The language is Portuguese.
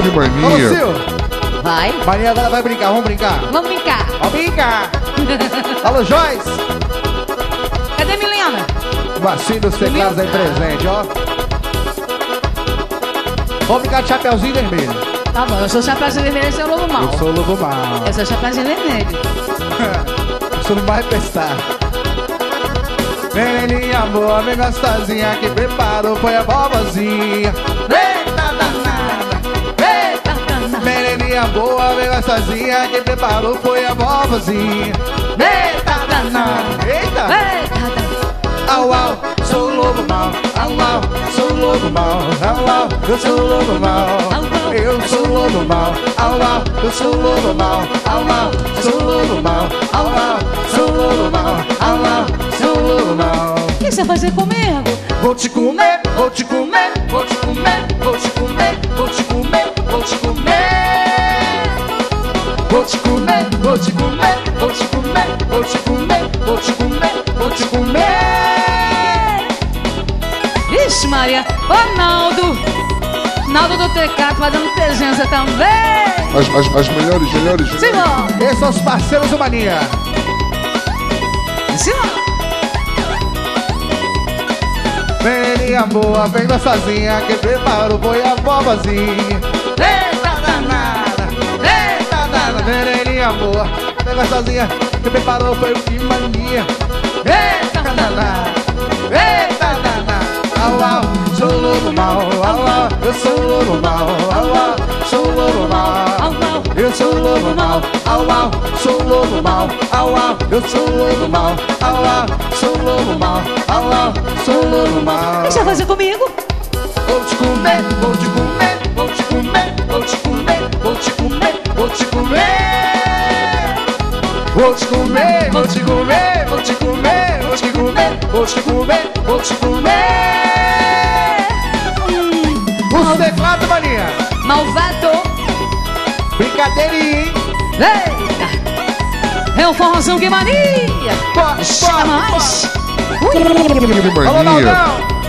de Maninha. Ô, Sil. Vai. Maninha agora vai brincar, vamos brincar. Vamos brincar. Vamos brincar. Alô, Joyce. Cadê Milena? Bacinho dos teclados aí presente, ó. Vamos brincar de chapeuzinho vermelho. Tá bom, eu sou Chapeuzinho Vermelho, esse é o Lobo Mal. Eu sou o Lobo Mal. Eu sou Chapeuzinho Vermelho. Você não vai prestar. Menininha boa, bem gostosinha, que preparou foi a vovozinha. Eita danada, eita danada. Menininha boa, bem gostosinha, que preparou foi a vovozinha. Eita danada, eita. Au, au, sou o Lobo Mal. Au, au, sou o Lobo Mal. Au, au, eu sou o Lobo Mal. Eu sou o Lobo Mal. Au, au, eu sou o Lobo Mal. Au, au, sou o Lobo Mal. Au, au, sou o Lobo Mal. Au, au, sou o Lobo Mal. O que você vai fazer comigo? Vou te comer, vou te comer, vou te comer, vou te comer, vou te comer, vou te comer. Vou te comer, vou te comer, vou te comer, vou te comer, vou te comer, vou te comer. Vixe, Maria. Ô, Naldo. Naldo do Tecato vai dando presença também. As melhores. Simão. Esses são os parceiros do Mania. Simão. Menininha boa, vem sozinha, que preparou foi a vovozinha. Eita danada, eita danada. Menininha boa, vem sozinha, que preparou foi o que mania. Eita danada, eita danada. Au, au, sou o Lobo Mal. Au, au, eu sou o Lobo Mal. Au, au, sou o Lobo Mal. Eu sou o Lobo Mal. Au, au, sou o Lobo Mal. Au, au, eu sou o Lobo Mal. Au, au, sou o Lobo Mal. Au, au, sou o Lobo Mal. O que você vai fazer comigo? Vou te comer, vou te comer, vou te comer, vou te comer, vou te comer, vou te comer. Vou te comer, vou te comer, vou te comer, vou te comer, vou te comer, vou te comer. Os teclados, Maninha. Malvado. Brincadeirinha, hein? Eita. É um forrozão que mania. Bora, Chama bora, mais. De Alô, Maninha. Naldão.